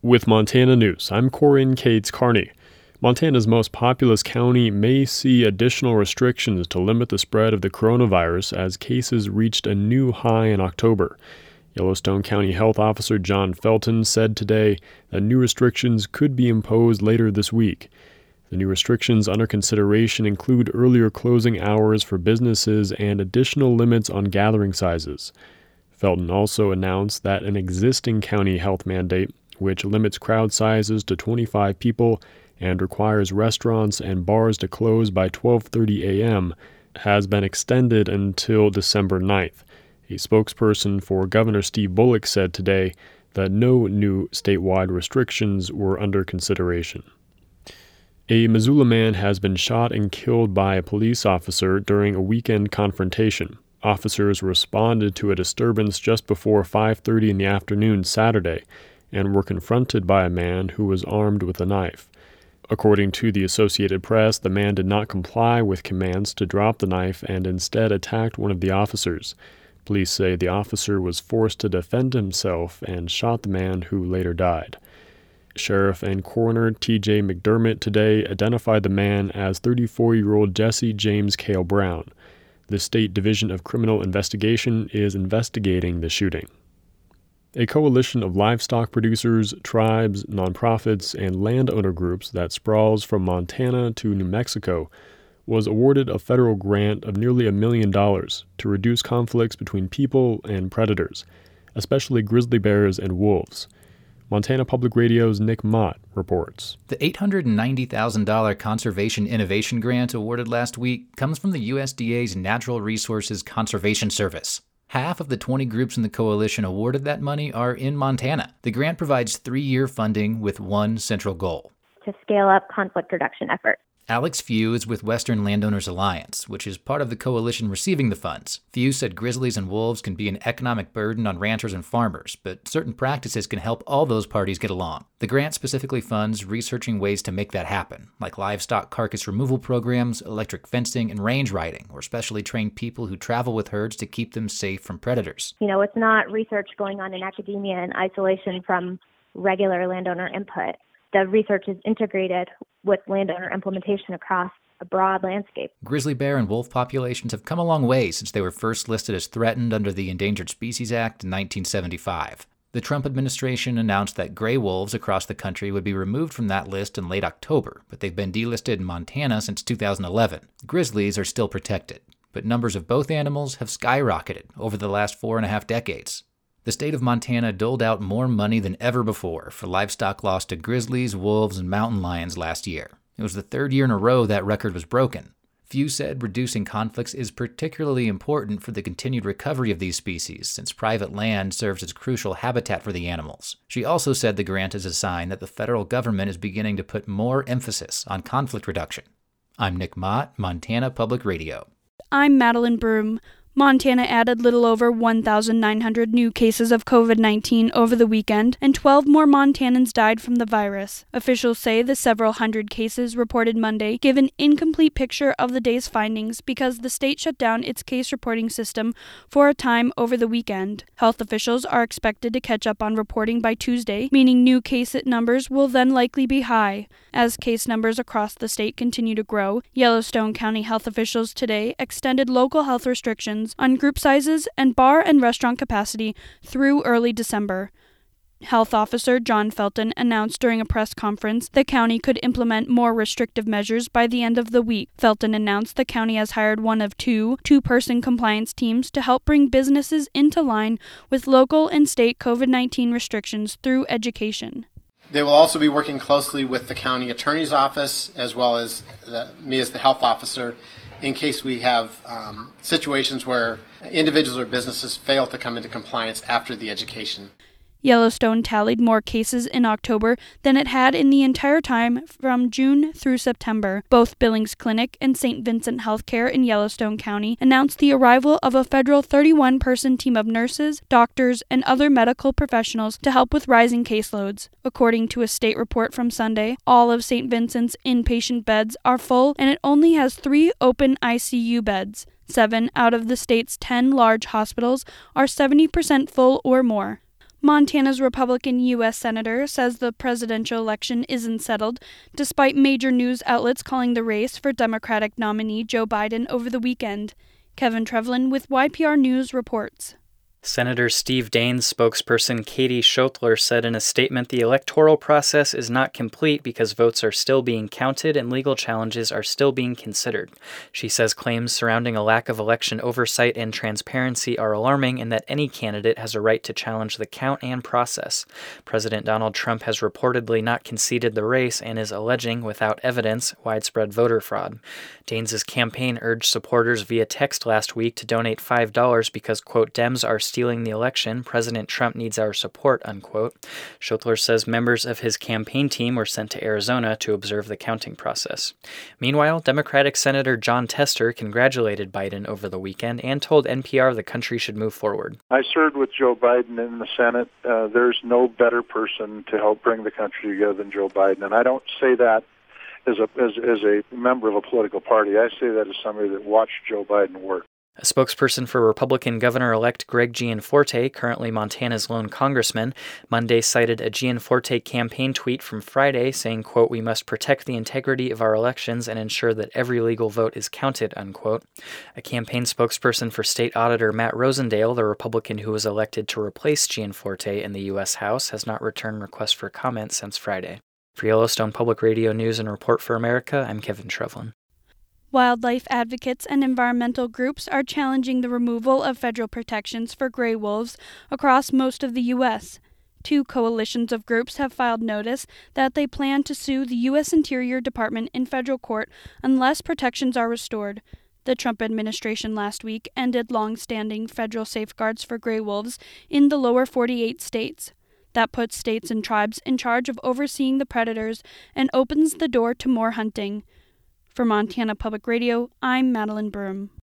With Montana News, I'm Corin Cates Carney. Montana's most populous county may see additional restrictions to limit the spread of the coronavirus as cases reached a new high in October. Yellowstone County Health Officer John Felton said today that new restrictions could be imposed later this week. The new restrictions under consideration include earlier closing hours for businesses and additional limits on gathering sizes. Felton also announced that an existing county health mandate, which limits crowd sizes to 25 people and requires restaurants and bars to close by 12:30 a.m., has been extended until December 9th. A spokesperson for Governor Steve Bullock said today that no new statewide restrictions were under consideration. A Missoula man has been shot and killed by a police officer during a weekend confrontation. Officers responded to a disturbance just before 5:30 in the afternoon Saturday and were confronted by a man who was armed with a knife. According to the Associated Press, the man did not comply with commands to drop the knife and instead attacked one of the officers. Police say the officer was forced to defend himself and shot the man who later died. Sheriff and Coroner T.J. McDermott today identified the man as 34-year-old Jesse James Cale Brown. The State Division of Criminal Investigation is investigating the shooting. A coalition of livestock producers, tribes, nonprofits, and landowner groups that sprawls from Montana to New Mexico was awarded a federal grant of nearly $1 million to reduce conflicts between people and predators, especially grizzly bears and wolves. Montana Public Radio's Nick Mott reports. The $890,000 Conservation Innovation Grant awarded last week comes from the USDA's Natural Resources Conservation Service. Half of the 20 groups in the coalition awarded that money are in Montana. The grant provides 3-year funding with one central goal: to scale up conflict reduction efforts. Alex Few is with Western Landowners Alliance, which is part of the coalition receiving the funds. Few said grizzlies and wolves can be an economic burden on ranchers and farmers, but certain practices can help all those parties get along. The grant specifically funds researching ways to make that happen, like livestock carcass removal programs, electric fencing, and range riding, or specially trained people who travel with herds to keep them safe from predators. It's not research going on in academia in isolation from regular landowner input. The research is integrated with landowner implementation across a broad landscape. Grizzly bear and wolf populations have come a long way since they were first listed as threatened under the Endangered Species Act in 1975. The Trump administration announced that gray wolves across the country would be removed from that list in late October, but they've been delisted in Montana since 2011. Grizzlies are still protected, but numbers of both animals have skyrocketed over the last 4.5 decades. The state of Montana doled out more money than ever before for livestock lost to grizzlies, wolves, and mountain lions last year. It was the 3rd year in a row that record was broken. Few said reducing conflicts is particularly important for the continued recovery of these species, since private land serves as crucial habitat for the animals. She also said the grant is a sign that the federal government is beginning to put more emphasis on conflict reduction. I'm Nick Mott, Montana Public Radio. I'm Madeline Broom. Montana added little over 1,900 new cases of COVID-19 over the weekend, and 12 more Montanans died from the virus. Officials say the several hundred cases reported Monday give an incomplete picture of the day's findings because the state shut down its case reporting system for a time over the weekend. Health officials are expected to catch up on reporting by Tuesday, meaning new case numbers will then likely be high. As case numbers across the state continue to grow, Yellowstone County health officials today extended local health restrictions on group sizes and bar and restaurant capacity through early December. Health Officer John Felton announced during a press conference the county could implement more restrictive measures by the end of the week. Felton announced the county has hired one of two-person compliance teams to help bring businesses into line with local and state COVID-19 restrictions through education. They will also be working closely with the county attorney's office as well as me as the health officer in case we have situations where individuals or businesses fail to come into compliance after the education. Yellowstone tallied more cases in October than it had in the entire time from June through September. Both Billings Clinic and St. Vincent Healthcare in Yellowstone County announced the arrival of a federal 31-person team of nurses, doctors, and other medical professionals to help with rising caseloads. According to a state report from Sunday, all of St. Vincent's inpatient beds are full and it only has 3 open ICU beds. 7 out of the state's 10 large hospitals are 70% full or more. Montana's Republican U.S. Senator says the presidential election isn't settled, despite major news outlets calling the race for Democratic nominee Joe Biden over the weekend. Kevin Trevlin with YPR News reports. Senator Steve Daines spokesperson Katie Schottler said in a statement the electoral process is not complete because votes are still being counted and legal challenges are still being considered. She says claims surrounding a lack of election oversight and transparency are alarming and that any candidate has a right to challenge the count and process. President Donald Trump has reportedly not conceded the race and is alleging, without evidence, widespread voter fraud. Daines' campaign urged supporters via text last week to donate $5 because, quote, Dems are stealing the election. President Trump needs our support, unquote. Schottler says members of his campaign team were sent to Arizona to observe the counting process. Meanwhile, Democratic Senator Jon Tester congratulated Biden over the weekend and told NPR the country should move forward. I served with Joe Biden in the Senate. There's no better person to help bring the country together than Joe Biden. And I don't say that as a member of a political party. I say that as somebody that watched Joe Biden work. A spokesperson for Republican Governor-elect Greg Gianforte, currently Montana's lone congressman, Monday cited a Gianforte campaign tweet from Friday saying, quote, we must protect the integrity of our elections and ensure that every legal vote is counted, unquote. A campaign spokesperson for State Auditor Matt Rosendale, the Republican who was elected to replace Gianforte in the U.S. House, has not returned requests for comment since Friday. For Yellowstone Public Radio News and Report for America, I'm Kevin Trevlin. Wildlife advocates and environmental groups are challenging the removal of federal protections for gray wolves across most of the U.S. 2 coalitions of groups have filed notice that they plan to sue the U.S. Interior Department in federal court unless protections are restored. The Trump administration last week ended long-standing federal safeguards for gray wolves in the lower 48 states. That puts states and tribes in charge of overseeing the predators and opens the door to more hunting. For Montana Public Radio, I'm Madeline Broom.